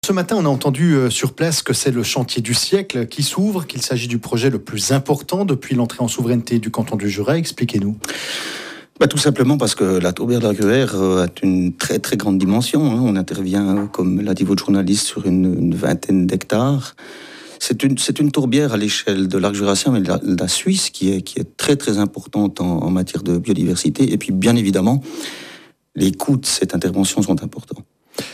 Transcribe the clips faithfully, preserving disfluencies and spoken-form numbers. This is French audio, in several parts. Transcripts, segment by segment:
Ce matin, on a entendu sur place que c'est le chantier du siècle qui s'ouvre, qu'il s'agit du projet le plus important depuis l'entrée en souveraineté du canton du Jura. Expliquez-nous. Bah, tout simplement parce que la tourbière de la Gruère a une très très grande dimension. On intervient, comme l'a dit votre journaliste, sur une, une vingtaine d'hectares. C'est une, c'est une tourbière à l'échelle de l'arc jurassien, mais de la, de la Suisse, qui est, qui est très très importante en, en matière de biodiversité. Et puis bien évidemment, les coûts de cette intervention sont importants.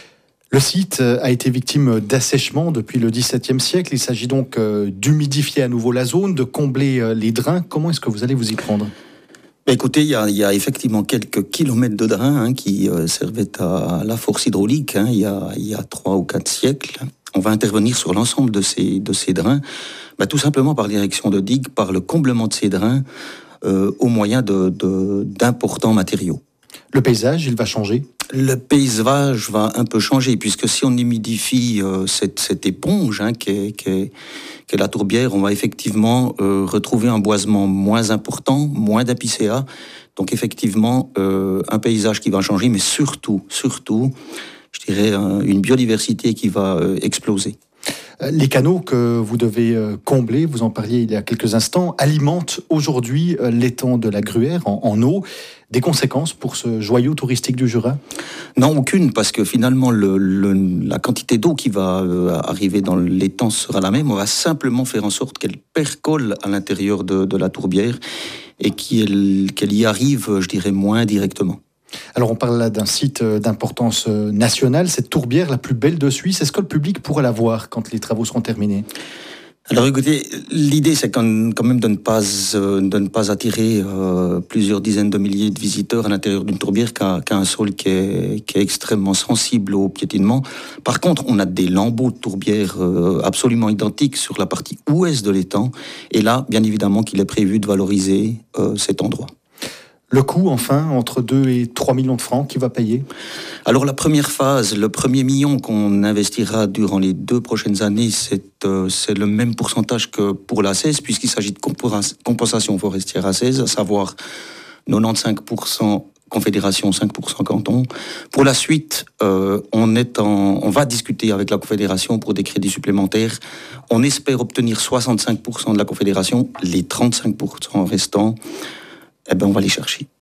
Le site a été victime d'assèchement depuis le dix-septième siècle. Il s'agit donc d'humidifier à nouveau la zone, de combler les drains. Comment est-ce que vous allez vous y prendre ? Bah écoutez, il y, a, il y a effectivement quelques kilomètres de drains hein, qui euh, servaient à la force hydraulique hein, il, y a, il y a trois ou quatre siècles. On va intervenir sur l'ensemble de ces, de ces drains, bah, tout simplement par l'érection de digues, par le comblement de ces drains euh, au moyen de, de, d'importants matériaux. Le paysage, il va changer ? Le paysage va un peu changer, puisque si on humidifie euh, cette, cette éponge hein, qu'est, qu'est, qu'est la tourbière, on va effectivement euh, retrouver un boisement moins important, moins d'apicéa. Donc effectivement, euh, un paysage qui va changer, mais surtout, surtout, je dirais, euh, une biodiversité qui va euh, exploser. Les canaux que vous devez combler, vous en parliez il y a quelques instants, alimentent aujourd'hui l'étang de la Gruère en, en eau. Des conséquences pour ce joyau touristique du Jura ? Non, aucune, parce que finalement, le, le, la quantité d'eau qui va euh, arriver dans l'étang sera la même. On va simplement faire en sorte qu'elle percole à l'intérieur de, de la tourbière et qu'elle, qu'elle y arrive, je dirais, moins directement. Alors on parle là d'un site d'importance nationale, cette tourbière la plus belle de Suisse. Est-ce que le public pourra la voir quand les travaux seront terminés ? Alors écoutez, l'idée c'est quand même de ne pas, de ne pas attirer euh, plusieurs dizaines de milliers de visiteurs à l'intérieur d'une tourbière qui a, qui a un sol qui est, qui est extrêmement sensible au piétinement. Par contre, on a des lambeaux de tourbière euh, absolument identiques sur la partie ouest de l'étang. Et là, bien évidemment qu'il est prévu de valoriser euh, cet endroit. Le coût, enfin, entre deux et trois millions de francs, qui va payer ? Alors la première phase, le premier million qu'on investira durant les deux prochaines années, c'est, euh, c'est le même pourcentage que pour l'A seize, puisqu'il s'agit de compensation forestière A seize, à savoir quatre-vingt-quinze pour cent Confédération, cinq pour cent canton. Pour la suite, euh, on, est en, on va discuter avec la Confédération pour des crédits supplémentaires. On espère obtenir soixante-cinq pour cent de la Confédération, les trente-cinq pour cent restants, eh ben on va les chercher.